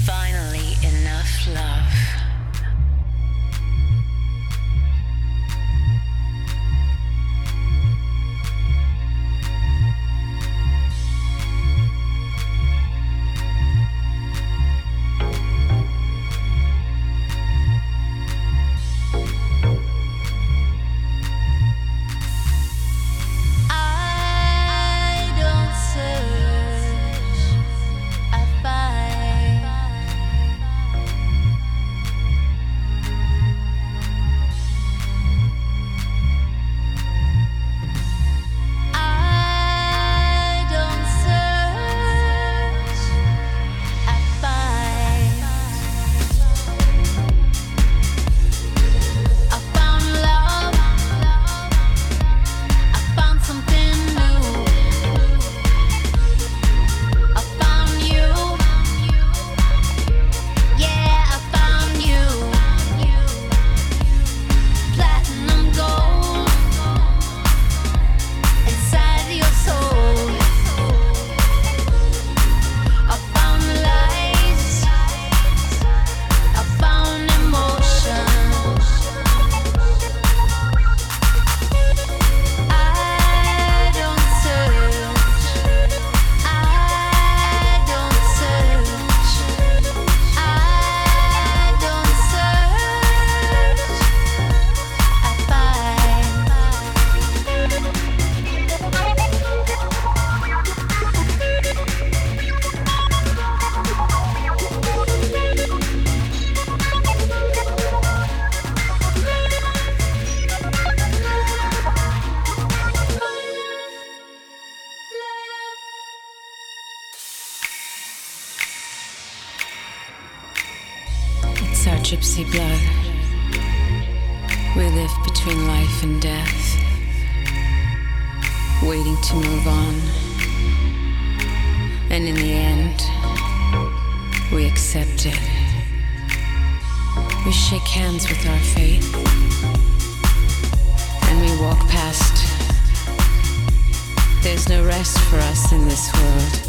Finally, enough love. It's our gypsy blood. We live between life and death, waiting to move on. And in the end, we accept it. We shake hands with our fate, and we walk past. There's no rest for us in this world.